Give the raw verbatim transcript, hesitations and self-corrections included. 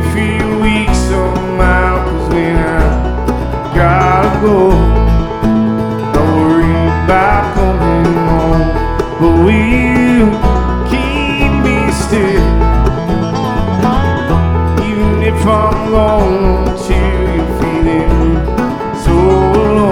few weeks somehow, 'cause when I gotta go, don't worry about coming home. But will you keep me still, even if I'm lonely?